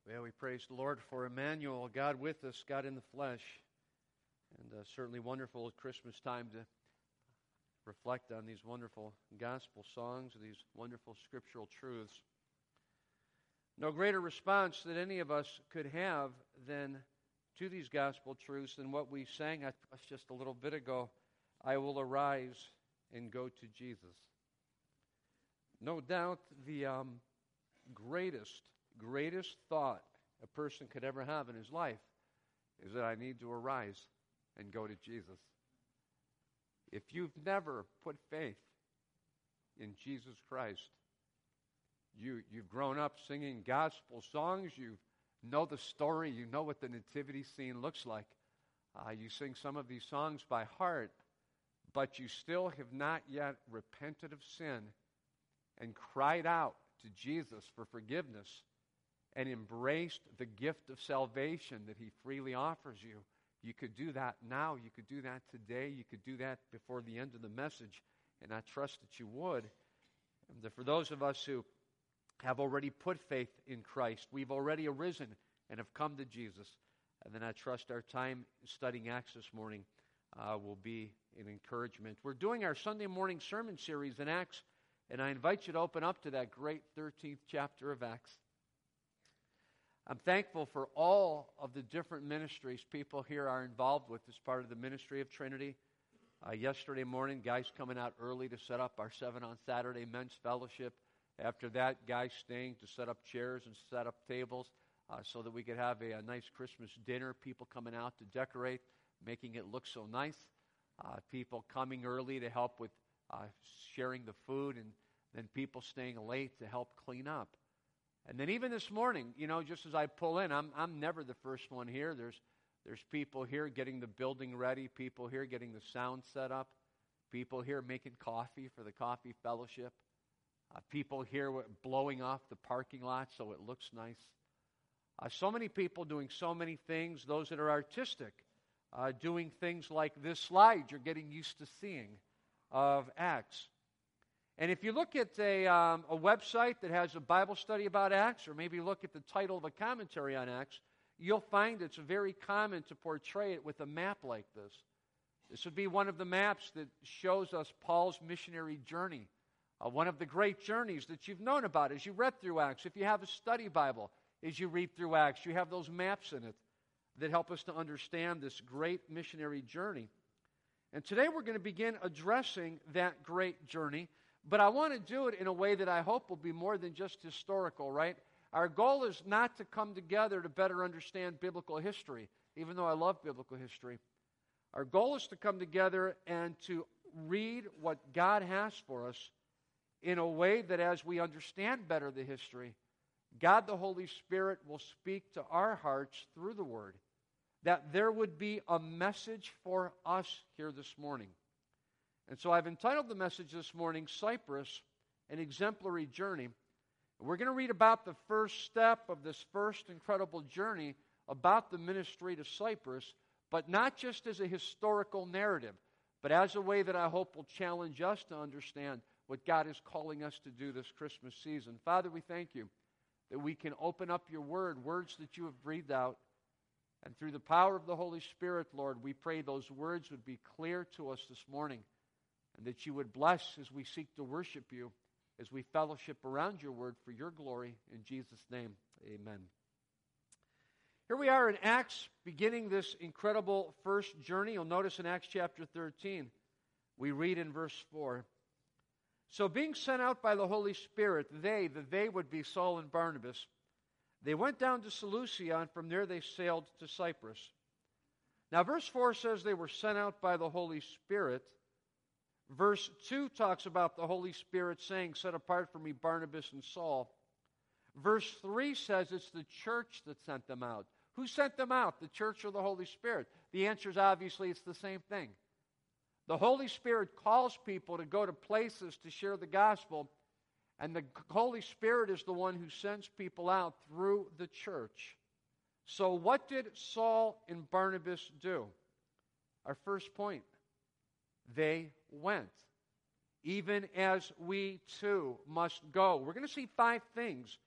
Well, we praise the Lord for Emmanuel, God with us, God in the flesh. And certainly wonderful at Christmas time to reflect on these wonderful gospel songs, these wonderful scriptural truths. No greater response that any of us could have than to these gospel truths than what we sang just a little bit ago, I will arise and go to Jesus. No doubt the greatest thought a person could ever have in his life is that I need to arise and go to Jesus. If you've never put faith in Jesus Christ, you've grown up singing gospel songs, you know the story, you know what the nativity scene looks like. You sing some of these songs by heart, but you still have not yet repented of sin and cried out to Jesus for forgiveness and embraced the gift of salvation that He freely offers you. You could do that now. You could do that today. You could do that before the end of the message, and I trust that you would. And for those of us who have already put faith in Christ, we've already arisen and have come to Jesus, and then I trust our time studying Acts this morning will be an encouragement. We're doing our Sunday morning sermon series in Acts, and I invite you to open up to that great 13th chapter of Acts. I'm thankful for all of the different ministries people here are involved with as part of the ministry of Trinity. Yesterday morning, guys coming out early to set up our 7 on Saturday men's fellowship. After that, guys staying to set up chairs and set up tables so that we could have a nice Christmas dinner. People coming out to decorate, making it look so nice. People coming early to help with sharing the food, and then people staying late to help clean up. And then even this morning, just as I pull in, I'm never the first one here. There's people here getting the building ready, people here getting the sound set up, people here making coffee for the coffee fellowship, people here blowing off the parking lot so it looks nice. So many people doing so many things, those that are artistic, doing things like this slide you're getting used to seeing of Acts. And if you look at a website that has a Bible study about Acts, or maybe look at the title of a commentary on Acts, you'll find it's very common to portray it with a map like this. This would be one of the maps that shows us Paul's missionary journey, one of the great journeys that you've known about as you read through Acts. If you have a study Bible, as you read through Acts, you have those maps in it that help us to understand this great missionary journey. And today we're going to begin addressing that great journey, but I want to do it in a way that I hope will be more than just historical, right? Our goal is not to come together to better understand biblical history, even though I love biblical history. Our goal is to come together and to read what God has for us in a way that as we understand better the history, God the Holy Spirit will speak to our hearts through the Word, that there would be a message for us here this morning. And so I've entitled the message this morning, Cyprus, an Exemplary Journey. We're going to read about the first step of this first incredible journey about the ministry to Cyprus, but not just as a historical narrative, but as a way that I hope will challenge us to understand what God is calling us to do this Christmas season. Father, we thank you that we can open up your word, words that you have breathed out, and through the power of the Holy Spirit, Lord, we pray those words would be clear to us this morning, and that you would bless as we seek to worship you, as we fellowship around your word for your glory. In Jesus' name, amen. Here we are in Acts, beginning this incredible first journey. You'll notice in Acts chapter 13, we read in verse 4, "So being sent out by the Holy Spirit, they would be Saul and Barnabas, they went down to Seleucia, and from there they sailed to Cyprus." Now verse 4 says they were sent out by the Holy Spirit. Verse 2 talks about the Holy Spirit saying, "Set apart for me Barnabas and Saul." Verse 3 says it's the church that sent them out. Who sent them out, the church or the Holy Spirit? The answer is obviously it's the same thing. The Holy Spirit calls people to go to places to share the gospel, and the Holy Spirit is the one who sends people out through the church. So what did Saul and Barnabas do? Our first point, they went, even as we too must go. We're going to see 5 things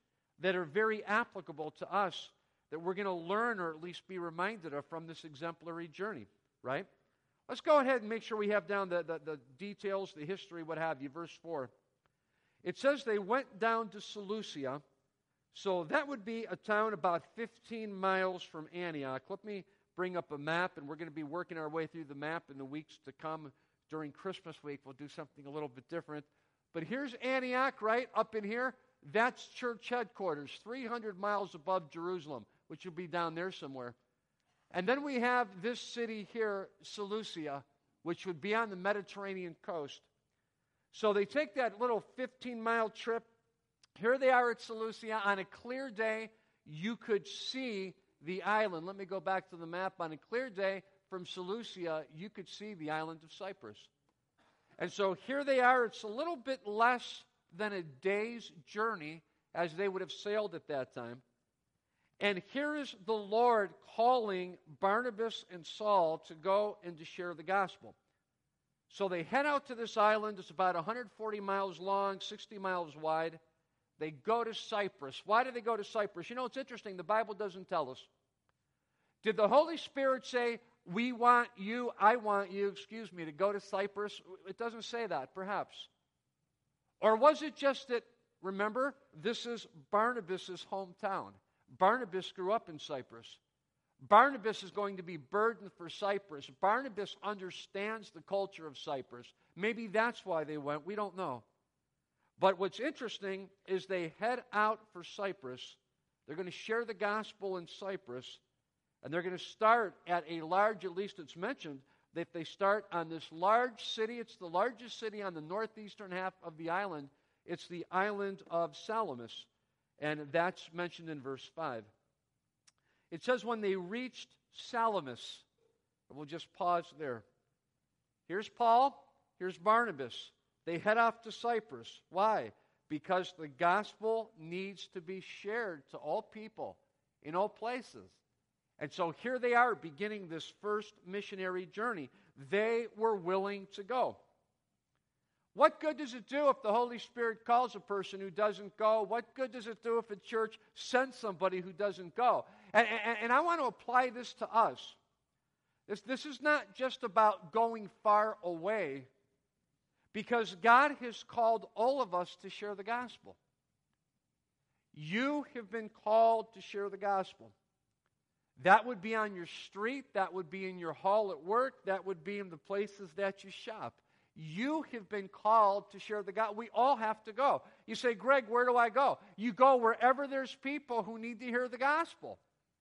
that are very applicable to us that we're going to learn or at least be reminded of from this exemplary journey, right? Let's go ahead and make sure we have down the details, the history, what have you. Verse 4. It says they went down to Seleucia. So that would be a town about 15 miles from Antioch. Let me bring up a map, and we're going to be working our way through the map in the weeks to come. During Christmas week, we'll do something a little bit different. But here's Antioch, right up in here. That's church headquarters, 300 miles above Jerusalem, which will be down there somewhere. And then we have this city here, Seleucia, which would be on the Mediterranean coast. So they take that little 15-mile trip. Here they are at Seleucia. On a clear day, you could see the island. Let me go back to the map. On a clear day from Seleucia, you could see the island of Cyprus. And so here they are. It's a little bit less than a day's journey as they would have sailed at that time. And here is the Lord calling Barnabas and Saul to go and to share the gospel. So they head out to this island. It's about 140 miles long, 60 miles wide. They go to Cyprus. Why do they go to Cyprus? You know, it's interesting. The Bible doesn't tell us. Did the Holy Spirit say, I want you, to go to Cyprus? It doesn't say that, perhaps. Or was it just that, remember, this is Barnabas' hometown. Barnabas grew up in Cyprus. Barnabas is going to be burdened for Cyprus. Barnabas understands the culture of Cyprus. Maybe that's why they went. We don't know. But what's interesting is they head out for Cyprus. They're going to share the gospel in Cyprus. And they're going to start at a large, at least it's mentioned, that they start on this large city. It's the largest city on the northeastern half of the island. It's the island of Salamis. And that's mentioned in verse 5. It says when they reached Salamis, we'll just pause there. Here's Paul, here's Barnabas. They head off to Cyprus. Why? Because the gospel needs to be shared to all people in all places. And so here they are beginning this first missionary journey. They were willing to go. What good does it do if the Holy Spirit calls a person who doesn't go? What good does it do if a church sends somebody who doesn't go? And I want to apply this to us. This is not just about going far away, because God has called all of us to share the gospel. You have been called to share the gospel. That would be on your street. That would be in your hall at work. That would be in the places that you shop. You have been called to share the gospel. We all have to go. You say, Greg, where do I go? You go wherever there's people who need to hear the gospel.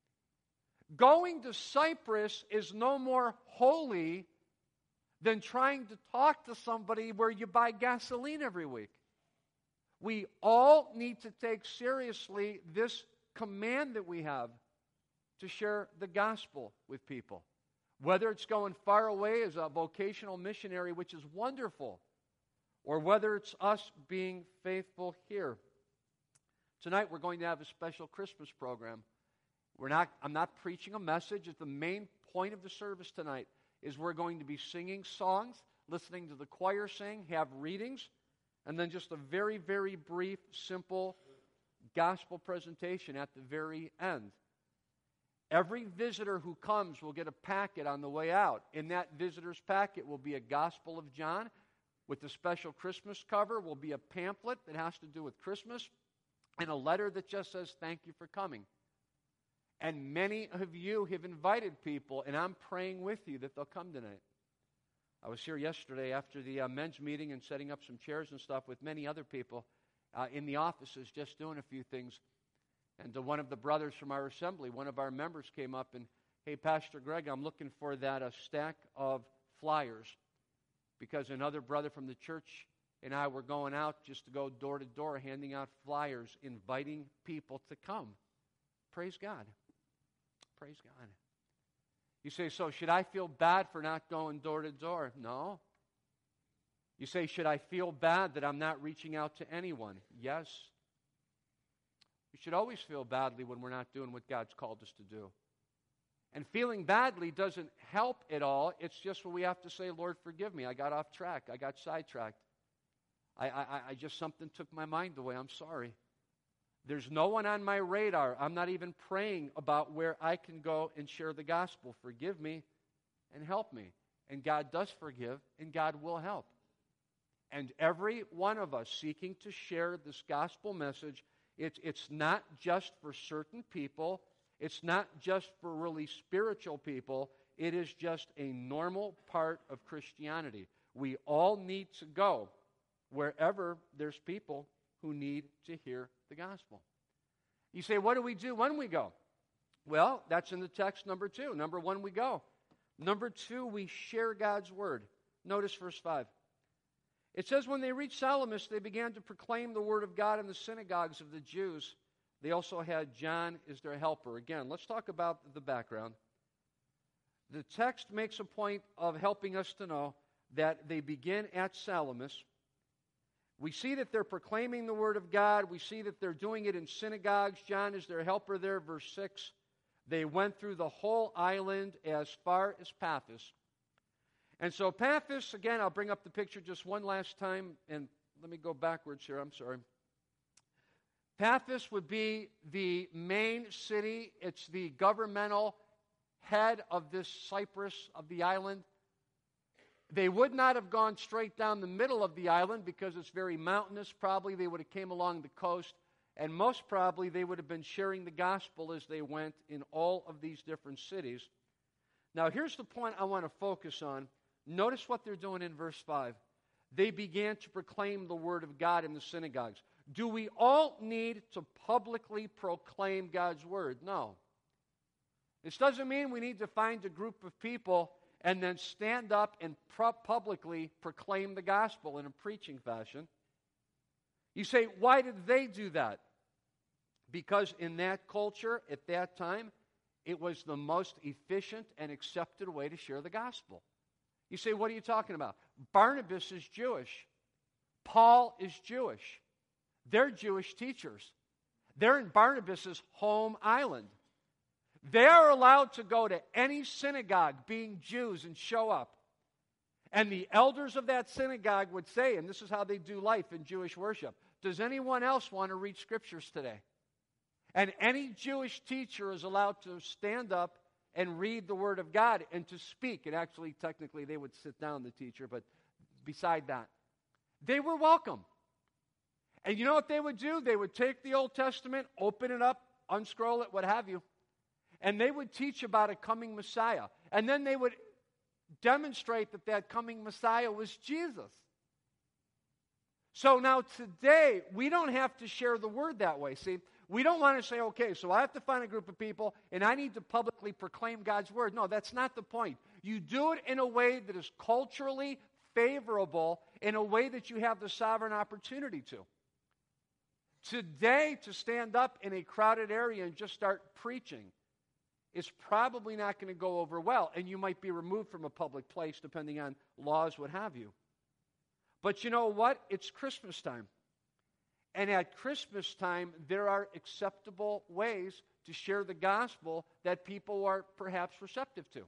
Going to Cyprus is no more holy than trying to talk to somebody where you buy gasoline every week. We all need to take seriously this command that we have to share the gospel with people. Whether it's going far away as a vocational missionary, which is wonderful, or whether it's us being faithful here. Tonight we're going to have a special Christmas program. I'm not preaching a message. The main point of the service tonight is we're going to be singing songs, listening to the choir sing, have readings, and then just a very, very brief, simple gospel presentation at the very end. Every visitor who comes will get a packet on the way out. In that visitor's packet will be a Gospel of John with the special Christmas cover, will be a pamphlet that has to do with Christmas, and a letter that just says, thank you for coming. And many of you have invited people, and I'm praying with you that they'll come tonight. I was here yesterday after the men's meeting and setting up some chairs and stuff with many other people in the offices, just doing a few things. And one of the brothers from our assembly, one of our members came up and, hey, Pastor Greg, I'm looking for that stack of flyers, because another brother from the church and I were going out just to go door to door, handing out flyers, inviting people to come. Praise God. Praise God. You say, so should I feel bad for not going door to door? No. You say, should I feel bad that I'm not reaching out to anyone? Yes. We should always feel badly when we're not doing what God's called us to do. And feeling badly doesn't help at all. It's just what we have to say, Lord, forgive me. I got off track. I got sidetracked. I just, something took my mind away. I'm sorry. There's no one on my radar. I'm not even praying about where I can go and share the gospel. Forgive me and help me. And God does forgive, and God will help. And every one of us seeking to share this gospel message, it's not just for certain people. It's not just for really spiritual people. It is just a normal part of Christianity. We all need to go wherever there's people who need to hear the gospel. You say, what do we do when we go? Well, that's in the text number 2. Number 1, we go. Number 2, we share God's word. Notice verse 5. It says, when they reached Salamis, they began to proclaim the word of God in the synagogues of the Jews. They also had John as their helper. Again, let's talk about the background. The text makes a point of helping us to know that they begin at Salamis. We see that they're proclaiming the word of God. We see that they're doing it in synagogues. John is their helper there, verse 6. They went through the whole island as far as Paphos. And so Paphos, again, I'll bring up the picture just one last time, and let me go backwards here, I'm sorry. Paphos would be the main city. It's the governmental head of this Cyprus of the island. They would not have gone straight down the middle of the island because it's very mountainous. Probably they would have came along the coast, and most probably they would have been sharing the gospel as they went in all of these different cities. Now, here's the point I want to focus on. Notice what they're doing in verse 5. They began to proclaim the word of God in the synagogues. Do we all need to publicly proclaim God's word? No. This doesn't mean we need to find a group of people and then stand up and publicly proclaim the gospel in a preaching fashion. You say, why did they do that? Because in that culture, at that time, it was the most efficient and accepted way to share the gospel. You say, what are you talking about? Barnabas is Jewish. Paul is Jewish. They're Jewish teachers. They're in Barnabas' home island. They are allowed to go to any synagogue, being Jews, and show up. And the elders of that synagogue would say, and this is how they do life in Jewish worship, does anyone else want to read scriptures today? And any Jewish teacher is allowed to stand up and read the Word of God and to speak. And actually, technically, they would sit down, the teacher, but beside that, they were welcome. And you know what they would do? They would take the Old Testament, open it up, unscroll it, what have you, and they would teach about a coming Messiah. And then they would demonstrate that that coming Messiah was Jesus. So now today, we don't have to share the Word that way. See, we don't want to say, okay, so I have to find a group of people and I need to publicly proclaim God's word. No, that's not the point. You do it in a way that is culturally favorable, in a way that you have the sovereign opportunity to. Today, to stand up in a crowded area and just start preaching is probably not going to go over well, and you might be removed from a public place depending on laws, what have you. But you know what? It's Christmas time. And at Christmas time, there are acceptable ways to share the gospel that people are perhaps receptive to.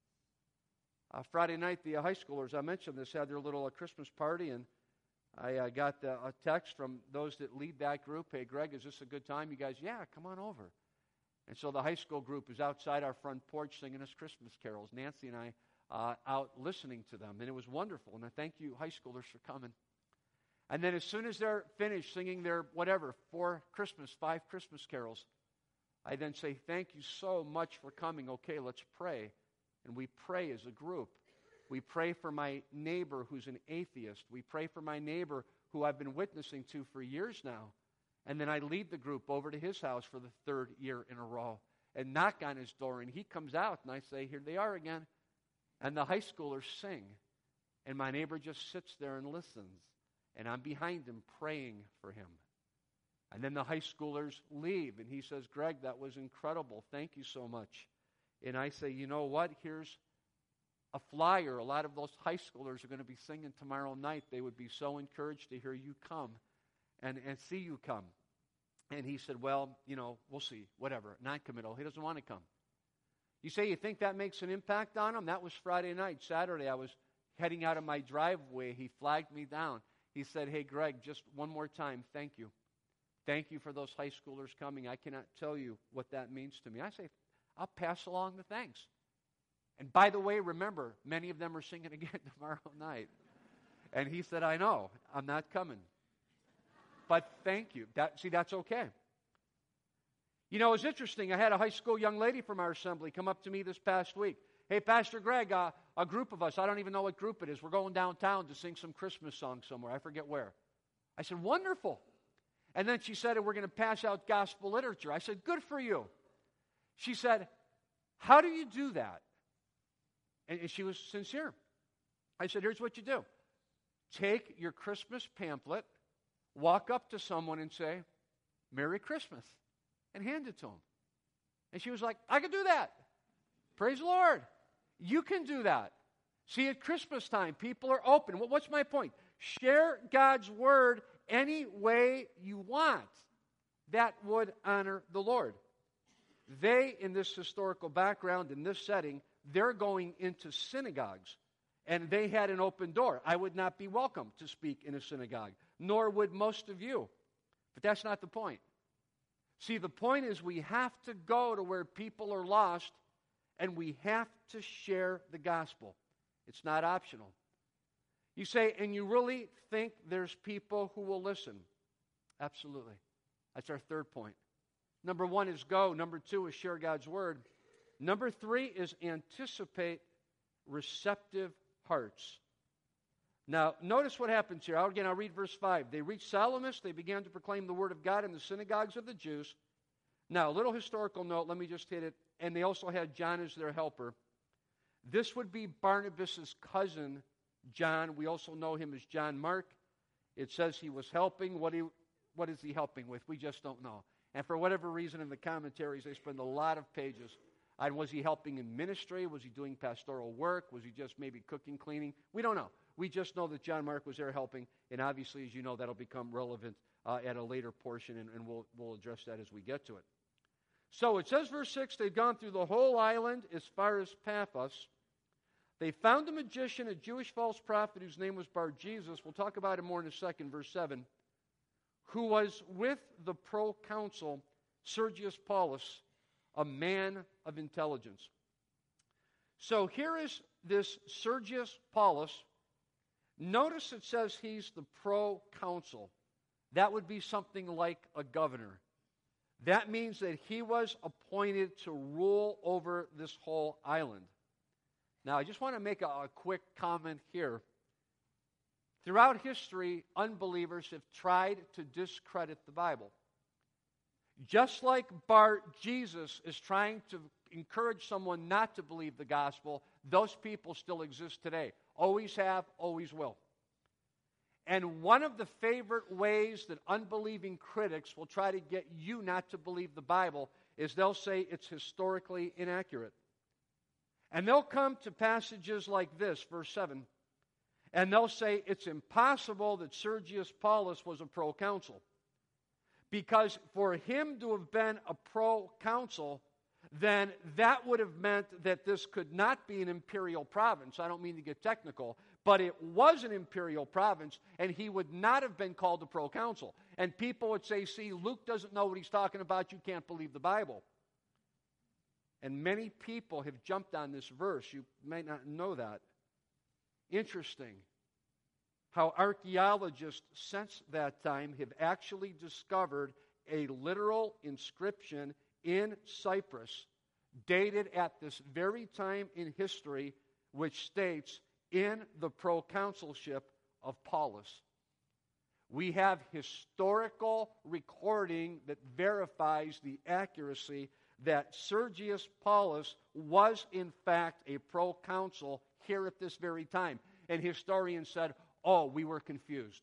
Friday night, the high schoolers, I mentioned this, had their little Christmas party, and I got a text from those that lead that group. Hey, Greg, is this a good time? You guys, yeah, come on over. And so the high school group is outside our front porch singing us Christmas carols. Nancy and I out listening to them, and it was wonderful. And I thank you, high schoolers, for coming. And then as soon as they're finished singing their, 5 Christmas carols, I then say, thank you so much for coming. Okay, let's pray. And we pray as a group. We pray for my neighbor who's an atheist. We pray for my neighbor who I've been witnessing to for years now. And then I lead the group over to his house for the 3rd year in a row and knock on his door. And he comes out, and I say, here they are again. And the high schoolers sing. And my neighbor just sits there and listens. And I'm behind him praying for him. And then the high schoolers leave, and he says, Greg, that was incredible. Thank you so much. And I say, you know what? Here's a flyer. A lot of those high schoolers are going to be singing tomorrow night. They would be so encouraged to hear you come and see you come. And he said, well, we'll see. Whatever. Non-committal. He doesn't want to come. You say you think that makes an impact on him? That was Friday night. Saturday, I was heading out of my driveway. He flagged me down. He said, hey, Greg, just one more time, thank you. Thank you for those high schoolers coming. I cannot tell you what that means to me. I say, I'll pass along the thanks. And by the way, remember, many of them are singing again tomorrow night. And he said, I know, I'm not coming. But thank you. That's okay. You know, it's interesting. I had a high school young lady from our assembly come up to me this past week. Hey, Pastor Greg, a group of us, I don't even know what group it is. We're going downtown to sing some Christmas songs somewhere. I forget where. I said, wonderful. And then she said, we're going to pass out gospel literature. I said, good for you. She said, how do you do that? And she was sincere. I said, here's what you do. Take your Christmas pamphlet, walk up to someone and say, Merry Christmas, and hand it to them. And she was like, I can do that. Praise the Lord. You can do that. See, at Christmas time, people are open. What's my point? Share God's word any way you want. That would honor the Lord. They, in this historical background, in this setting, they're going into synagogues. And they had an open door. I would not be welcome to speak in a synagogue, nor would most of you. But that's not the point. See, the point is we have to go to where people are lost, and we have to share the gospel. It's not optional. You say, and you really think there's people who will listen? Absolutely. That's our third point. Number one is go. Number two is share God's word. Number three is anticipate receptive hearts. Now, notice what happens here. I'll read verse 5. They reached Salamis. They began to proclaim the word of God in the synagogues of the Jews. Now, a little historical note. Let me just hit it. And they also had John as their helper. This would be Barnabas' cousin, John. We also know him as John Mark. It says he was helping. What is he helping with? We just don't know. And for whatever reason, in the commentaries, they spend a lot of pages on was he helping in ministry? Was he doing pastoral work? Was he just maybe cooking, cleaning? We don't know. We just know that John Mark was there helping. And obviously, as you know, that'll become relevant at a later portion, and we'll address that as we get to it. So it says, verse 6, they'd gone through the whole island as far as Paphos. They found a magician, a Jewish false prophet whose name was Bar-Jesus. We'll talk about him more in a second, verse 7. Who was with the proconsul Sergius Paulus, a man of intelligence. So here is this Sergius Paulus. Notice it says he's the proconsul. That would be something like a governor. That means that he was appointed to rule over this whole island. Now, I just want to make a quick comment here. Throughout history, unbelievers have tried to discredit the Bible. Just like Bar-Jesus is trying to encourage someone not to believe the gospel, those people still exist today. Always have, always will. And one of the favorite ways that unbelieving critics will try to get you not to believe the Bible is they'll say it's historically inaccurate. And they'll come to passages like this, verse 7, and they'll say it's impossible that Sergius Paulus was a proconsul. Because for him to have been a proconsul, then that would have meant that this could not be an imperial province. I don't mean to get technical, but it was an imperial province, and he would not have been called a proconsul. And people would say, see, Luke doesn't know what he's talking about. You can't believe the Bible. And many people have jumped on this verse. You might not know that. Interesting how archaeologists since that time have actually discovered a literal inscription in Cyprus dated at this very time in history, which states, in the proconsulship of Paulus. We have historical recording that verifies the accuracy that Sergius Paulus was in fact a proconsul here at this very time. And historians said, oh, we were confused.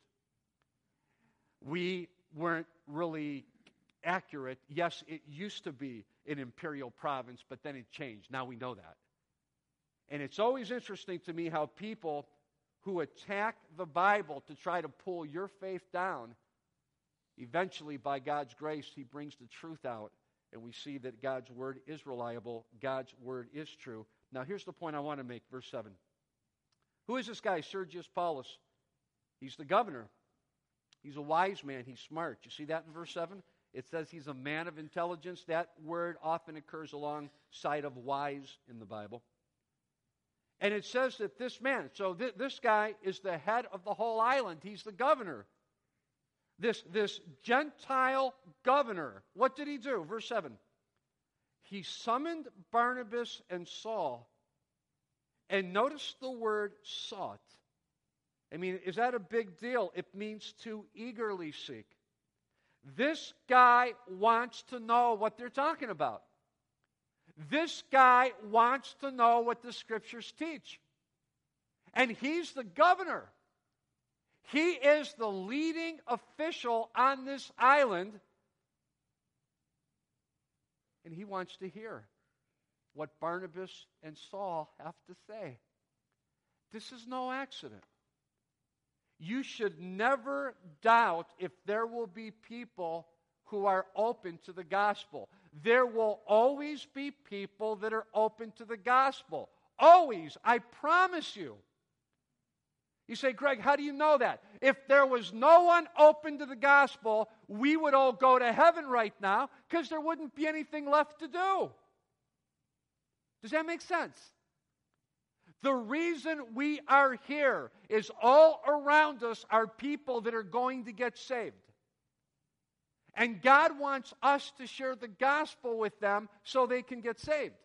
We weren't really accurate. Yes, it used to be an imperial province, but then it changed. Now we know that. And it's always interesting to me how people who attack the Bible to try to pull your faith down, eventually, by God's grace, he brings the truth out. And we see that God's word is reliable. God's word is true. Now, here's the point I want to make, verse 7. Who is this guy, Sergius Paulus? He's the governor He's a wise man. He's smart. You see that in verse 7? It says he's a man of intelligence. That word often occurs alongside of wise in the Bible. And it says that this man, so this guy is the head of the whole island. He's the governor. This Gentile governor, what did he do? Verse 7. He summoned Barnabas and Saul. And notice the word sought. I mean, is that a big deal? It means to eagerly seek. This guy wants to know what they're talking about. This guy wants to know what the Scriptures teach. And he's the governor. He is the leading official on this island. And he wants to hear what Barnabas and Saul have to say. This is no accident. You should never doubt if there will be people who are open to the gospel. There will always be people that are open to the gospel. Always, I promise you. You say, Greg, how do you know that? If there was no one open to the gospel, we would all go to heaven right now because there wouldn't be anything left to do. Does that make sense? The reason we are here is all around us are people that are going to get saved. And God wants us to share the gospel with them so they can get saved.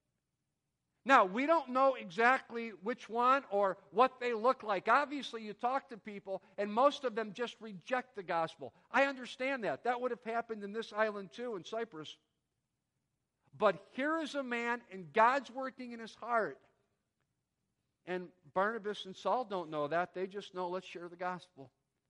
Now, we don't know exactly which one or what they look like. Obviously, you talk to people, and most of them just reject the gospel. I understand that. That would have happened in this island too, in Cyprus. But here is a man, and God's working in his heart. And Barnabas and Saul don't know that. They just know, let's share the gospel.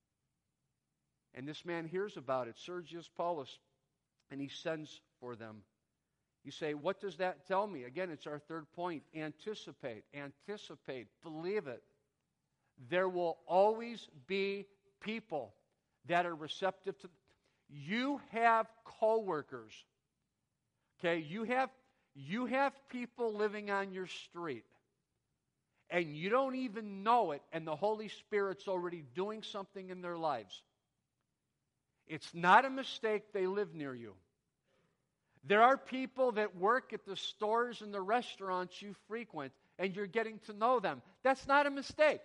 And this man hears about it, Sergius Paulus, and he sends for them. You say, what does that tell me? Again, it's our third point. Anticipate, believe it. There will always be people that are receptive to. You have co-workers. Okay, you have people living on your street. And you don't even know it, and the Holy Spirit's already doing something in their lives. It's not a mistake they live near you. There are people that work at the stores and the restaurants you frequent, and you're getting to know them. That's not a mistake.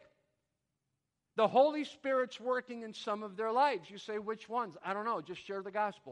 The Holy Spirit's working in some of their lives. You say, which ones? I don't know. Just share the gospel.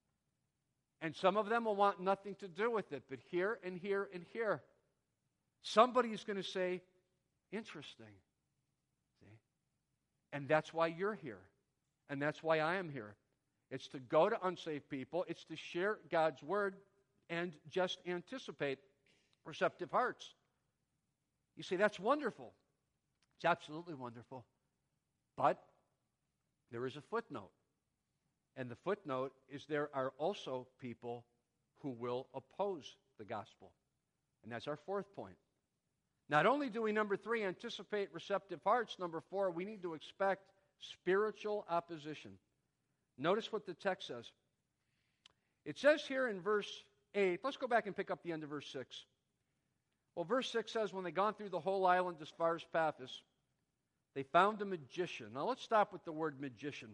And some of them will want nothing to do with it, but here and here and here. Somebody's going to say, interesting. See? And that's why you're here. And that's why I am here. It's to go to unsaved people. It's to share God's word and just anticipate receptive hearts. You say, that's wonderful. It's absolutely wonderful. But there is a footnote. And the footnote is there are also people who will oppose the gospel. And that's our fourth point. Not only do we, number 3, anticipate receptive hearts, number 4, we need to expect spiritual opposition. Notice what the text says. It says here in verse 8, let's go back and pick up the end of verse 6. Well, verse 6 says, when they gone through the whole island as far as Paphos, they found a magician. Now let's stop with the word magician.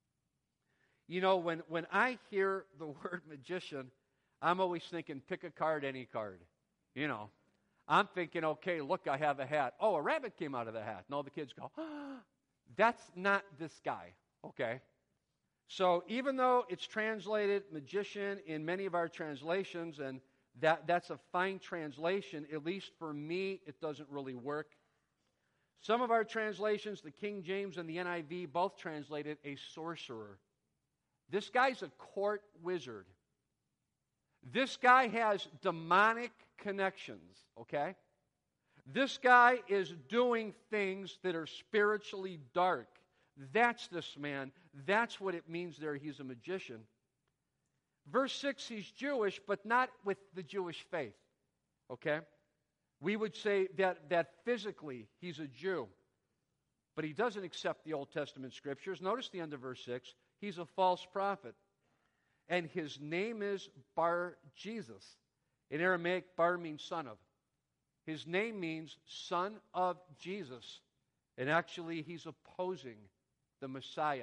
You know, when I hear the word magician, I'm always thinking, pick a card, any card. You know, I'm thinking, okay, look, I have a hat. Oh, a rabbit came out of the hat. No, the kids go, that's not this guy, okay? So even though it's translated magician in many of our translations, and that's a fine translation, at least for me, it doesn't really work. Some of our translations, the King James and the NIV, both translated a sorcerer. This guy's a court wizard. This guy has demonic connections, okay? This guy is doing things that are spiritually dark. That's this man. That's what it means there. He's a magician. Verse 6, he's Jewish, but not with the Jewish faith, okay? We would say that physically he's a Jew, but he doesn't accept the Old Testament scriptures. Notice the end of verse 6. He's a false prophet. And his name is Bar-Jesus. In Aramaic, Bar means son of. His name means son of Jesus. And actually, he's opposing the Messiah,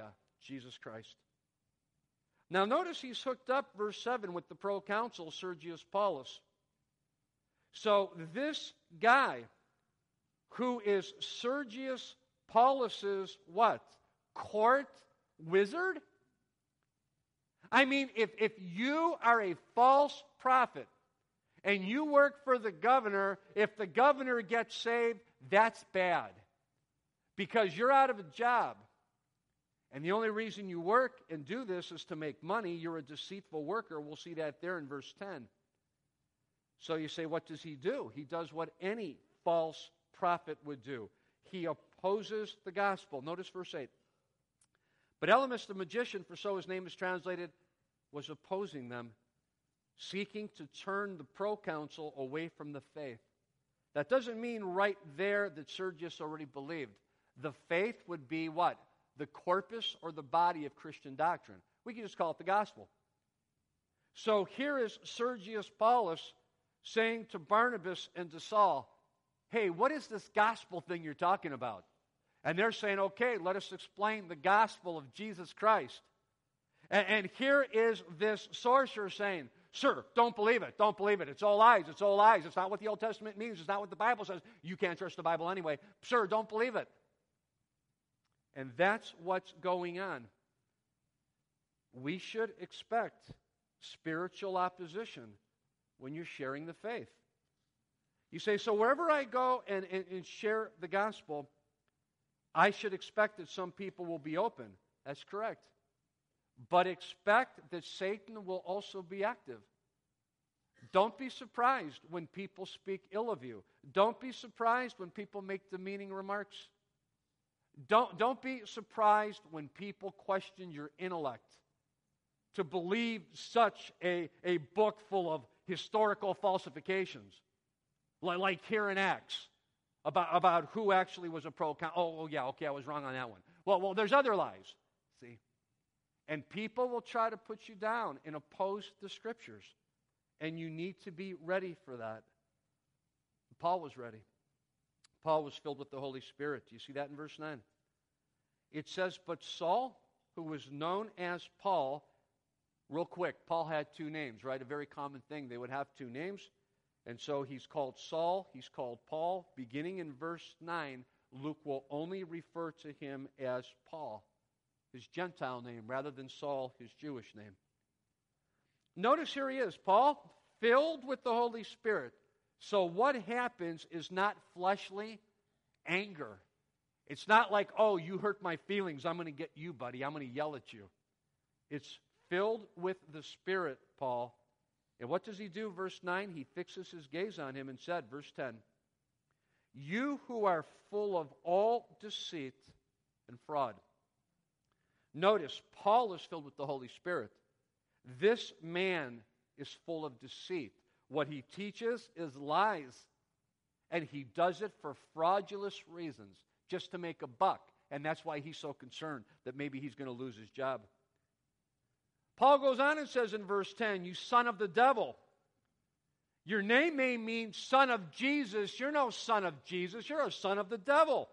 Jesus Christ. Now notice he's hooked up, verse 7, with the proconsul Sergius Paulus. So this guy, who is Sergius Paulus's what? Court wizard? I mean, if you are a false prophet and you work for the governor, if the governor gets saved, that's bad. Because you're out of a job. And the only reason you work and do this is to make money. You're a deceitful worker. We'll see that there in verse 10. So you say, what does he do? He does what any false prophet would do. He opposes the gospel. Notice verse 8. But Elymas the magician, for so his name is translated, was opposing them, seeking to turn the proconsul away from the faith. That doesn't mean right there that Sergius already believed. The faith would be what? The corpus or the body of Christian doctrine. We can just call it the gospel. So here is Sergius Paulus saying to Barnabas and to Saul, hey, what is this gospel thing you're talking about? And they're saying, okay, let us explain the gospel of Jesus Christ. And here is this sorcerer saying, sir, don't believe it. Don't believe it. It's all lies. It's all lies. It's not what the Old Testament means. It's not what the Bible says. You can't trust the Bible anyway. Sir, don't believe it. And that's what's going on. We should expect spiritual opposition when you're sharing the faith. You say, so wherever I go and share the gospel, I should expect that some people will be open. That's correct. But expect that Satan will also be active. Don't be surprised when people speak ill of you. Don't be surprised when people make demeaning remarks. Don't be surprised when people question your intellect. To believe such a book full of historical falsifications, like here in Acts, about who actually was a oh yeah, okay, I was wrong on that one. Well, there's other lies, see? And people will try to put you down and oppose the Scriptures. And you need to be ready for that. Paul was ready. Paul was filled with the Holy Spirit. Do you see that in verse 9? It says, but Saul, who was known as Paul, real quick, Paul had two names, right? A very common thing. They would have two names. And so he's called Saul, he's called Paul. Beginning in verse 9, Luke will only refer to him as Paul, his Gentile name, rather than Saul, his Jewish name. Notice here he is, Paul, filled with the Holy Spirit. So what happens is not fleshly anger. It's not like, oh, you hurt my feelings, I'm going to get you, buddy, I'm going to yell at you. It's filled with the Spirit, Paul. And what does he do? Verse 9, he fixes his gaze on him and said, verse 10, you who are full of all deceit and fraud. Notice, Paul is filled with the Holy Spirit. This man is full of deceit. What he teaches is lies. And he does it for fraudulent reasons, just to make a buck. And that's why he's so concerned that maybe he's going to lose his job. Paul goes on and says in verse 10, you son of the devil. Your name may mean son of Jesus. You're no son of Jesus. You're a son of the devil.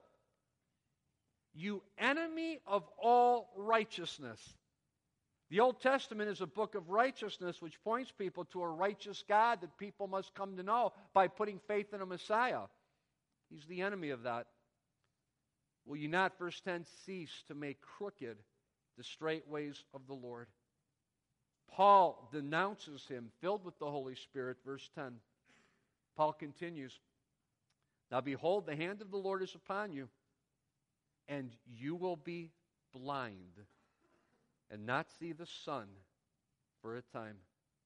You enemy of all righteousness. The Old Testament is a book of righteousness which points people to a righteous God that people must come to know by putting faith in a Messiah. He's the enemy of that. Will you not, verse 10, cease to make crooked the straight ways of the Lord? Paul denounces him, filled with the Holy Spirit, verse 10. Paul continues, now behold, the hand of the Lord is upon you, and you will be blind and not see the sun for a time.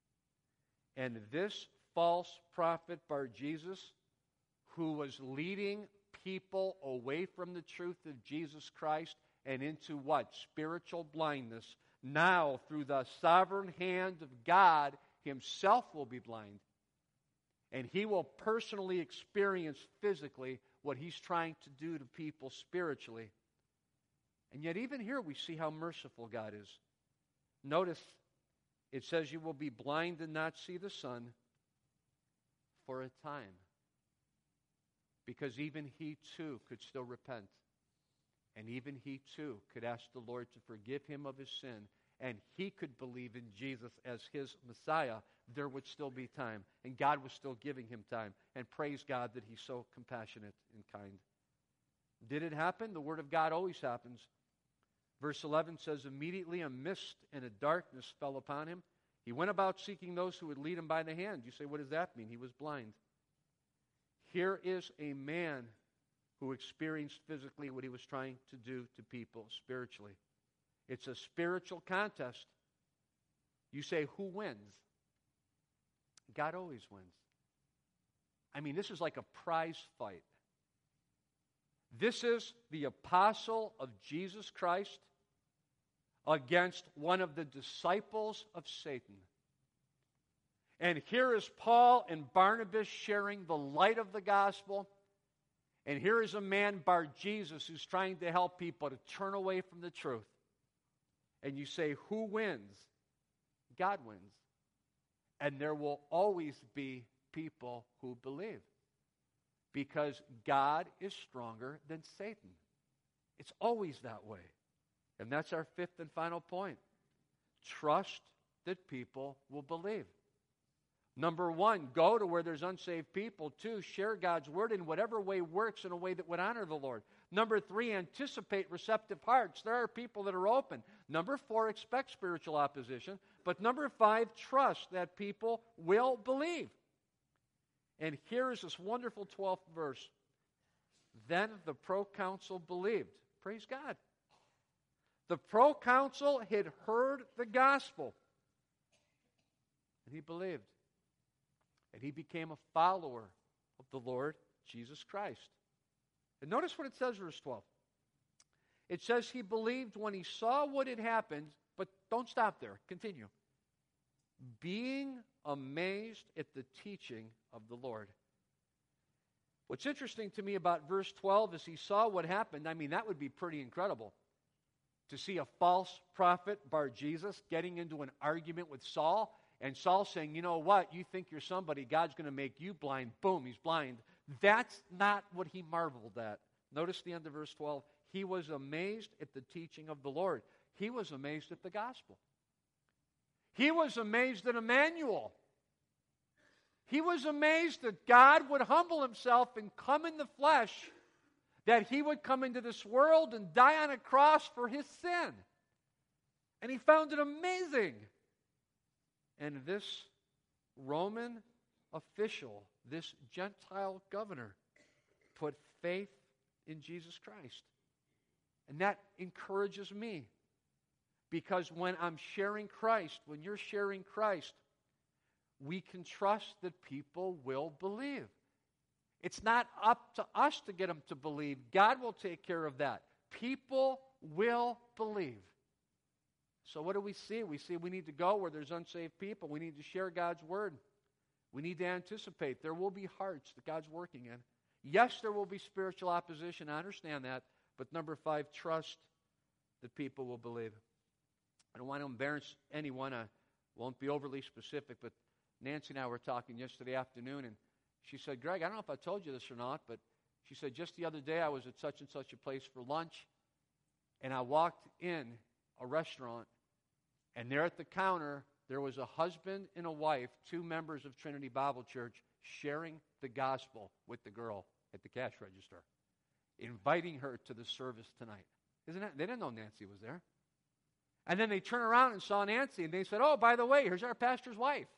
And this false prophet Bar-Jesus, who was leading people away from the truth of Jesus Christ and into what? Spiritual blindness. Now, through the sovereign hand of God, himself will be blind. And he will personally experience physically what he's trying to do to people spiritually. And yet even here we see how merciful God is. Notice it says you will be blind and not see the sun for a time. Because even he too could still repent And even he too could ask the Lord to forgive him of his sin, and he could believe in Jesus as his Messiah, there would still be time. And God was still giving him time. And praise God that he's so compassionate and kind. Did it happen? The Word of God always happens. Verse 11 says, immediately a mist and a darkness fell upon him. He went about seeking those who would lead him by the hand. You say, what does that mean? He was blind. Here is a man who experienced physically what he was trying to do to people spiritually. It's a spiritual contest. You say, who wins? God always wins. I mean, this is like a prize fight. This is the apostle of Jesus Christ against one of the disciples of Satan. And here is Paul and Barnabas sharing the light of the gospel. And here is a man, Bar-Jesus, who's trying to help people to turn away from the truth. And you say, who wins? God wins. And there will always be people who believe. Because God is stronger than Satan. It's always that way. And that's our fifth and final point. Trust that people will believe. Number one, go to where there's unsaved people. Two, share God's word in whatever way works in a way that would honor the Lord. Number three, anticipate receptive hearts. There are people that are open. Number four, expect spiritual opposition. But number five, trust that people will believe. And here is this wonderful 12th verse. Then the proconsul believed. Praise God. The proconsul had heard the gospel. And he believed. And he became a follower of the Lord Jesus Christ. And notice what it says, verse 12. It says he believed when he saw what had happened, but don't stop there. Continue. Being amazed at the teaching of the Lord. What's interesting to me about verse 12 is he saw what happened. I mean, that would be pretty incredible. To see a false prophet, Bar-Jesus, getting into an argument with Saul, and Saul saying, you know what, you think you're somebody, God's going to make you blind. Boom, he's blind. That's not what he marveled at. Notice the end of verse 12. He was amazed at the teaching of the Lord. He was amazed at the gospel. He was amazed at Emmanuel. He was amazed that God would humble himself and come in the flesh, that he would come into this world and die on a cross for his sin. And he found it amazing. And this Roman official, this Gentile governor, put faith in Jesus Christ. And that encourages me. Because when I'm sharing Christ, when you're sharing Christ, we can trust that people will believe. It's not up to us to get them to believe. God will take care of that. People will believe. So what do we see? We see we need to go where there's unsaved people. We need to share God's word. We need to anticipate. There will be hearts that God's working in. Yes, there will be spiritual opposition. I understand that. But number 5, trust that people will believe. I don't want to embarrass anyone. I won't be overly specific, but Nancy and I were talking yesterday afternoon, and she said, Greg, I don't know if I told you this or not, but she said, just the other day I was at such and such a place for lunch, and I walked in a restaurant, and there at the counter, there was a husband and a wife, 2 members of Trinity Bible Church, sharing the gospel with the girl at the cash register, inviting her to the service tonight. Isn't that? They didn't know Nancy was there. And then they turned around and saw Nancy, and they said, oh, by the way, here's our pastor's wife.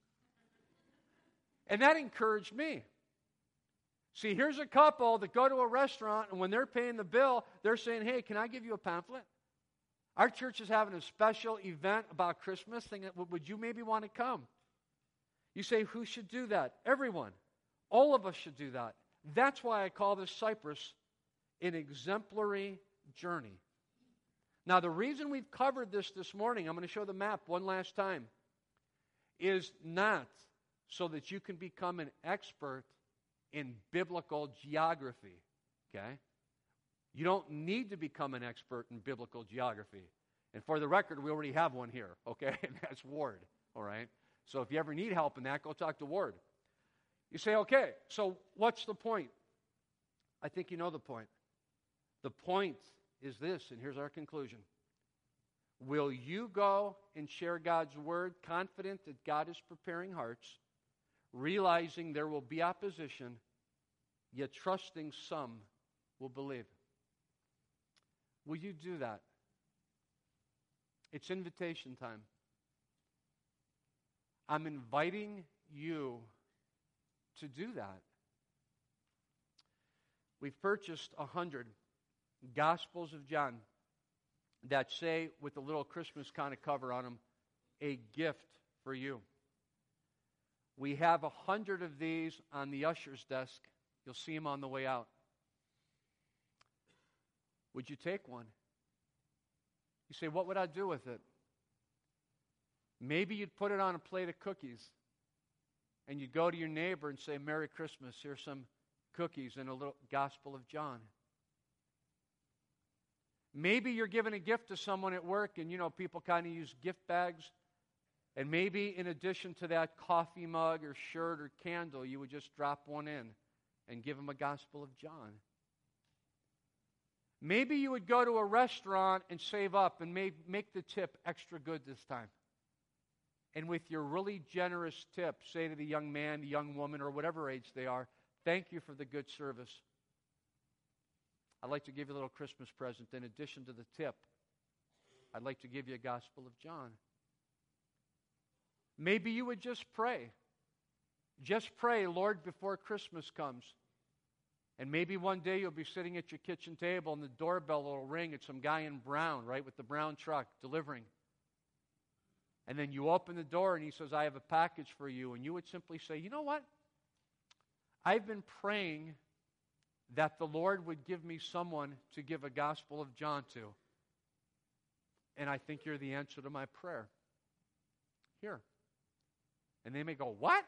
And that encouraged me. See, here's a couple that go to a restaurant, and when they're paying the bill, they're saying, hey, can I give you a pamphlet? Our church is having a special event about Christmas. Would you maybe want to come? You say, who should do that? Everyone. All of us should do that. That's why I call this Cyprus an exemplary journey. Now, the reason we've covered this morning, I'm going to show the map one last time, is not so that you can become an expert in biblical geography, okay? You don't need to become an expert in biblical geography. And for the record, we already have one here, okay? And that's Ward, all right? So if you ever need help in that, go talk to Ward. You say, okay, so what's the point? I think you know the point. The point is this, and here's our conclusion. Will you go and share God's word, confident that God is preparing hearts, realizing there will be opposition, yet trusting some will believe? Will you do that? It's invitation time. I'm inviting you to do that. We've purchased 100 Gospels of John that say, with a little Christmas kind of cover on them, a gift for you. We have 100 of these on the usher's desk. You'll see them on the way out. Would you take one? You say, what would I do with it? Maybe you'd put it on a plate of cookies and you'd go to your neighbor and say, Merry Christmas, here's some cookies and a little Gospel of John. Maybe you're giving a gift to someone at work and, people kind of use gift bags. And maybe in addition to that coffee mug or shirt or candle, you would just drop one in and give them a Gospel of John. Maybe you would go to a restaurant and save up and make the tip extra good this time. And with your really generous tip, say to the young man, the young woman, or whatever age they are, thank you for the good service. I'd like to give you a little Christmas present. In addition to the tip, I'd like to give you a Gospel of John. Maybe you would just pray. Just pray, Lord, before Christmas comes. And maybe one day you'll be sitting at your kitchen table and the doorbell will ring. It's some guy in brown, right, with the brown truck delivering. And then you open the door and he says, I have a package for you. And you would simply say, you know what? I've been praying that the Lord would give me someone to give a Gospel of John to. And I think you're the answer to my prayer. Here. And they may go, what?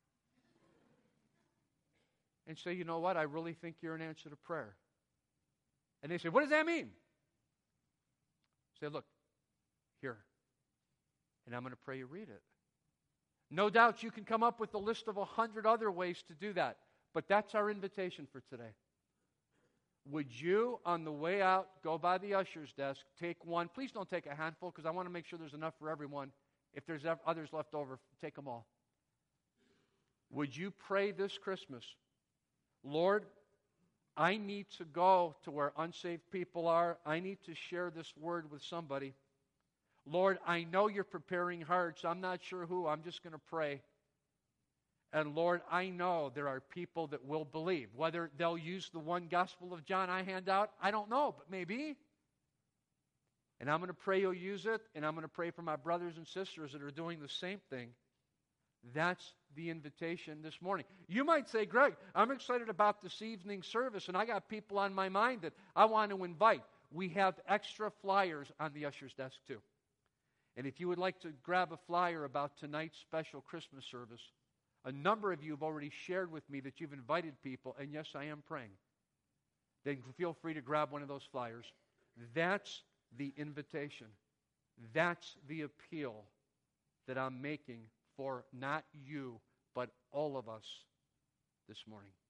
And say, you know what? I really think you're an answer to prayer. And they say, what does that mean? Say, look, here. And I'm going to pray you read it. No doubt you can come up with a list of 100 other ways to do that. But that's our invitation for today. Would you, on the way out, go by the usher's desk, take one. Please don't take a handful because I want to make sure there's enough for everyone. If there's others left over, take them all. Would you pray this Christmas, Lord, I need to go to where unsaved people are. I need to share this word with somebody. Lord, I know you're preparing hearts. I'm not sure who. I'm just going to pray. And Lord, I know there are people that will believe. Whether they'll use the one Gospel of John I hand out, I don't know, but maybe. And I'm going to pray you'll use it, and I'm going to pray for my brothers and sisters that are doing the same thing. That's the invitation this morning. You might say, Greg, I'm excited about this evening service, and I got people on my mind that I want to invite. We have extra flyers on the usher's desk too. And if you would like to grab a flyer about tonight's special Christmas service, a number of you have already shared with me that you've invited people, and yes, I am praying. Then feel free to grab one of those flyers. That's the invitation. That's the appeal that I'm making for not you, but all of us this morning.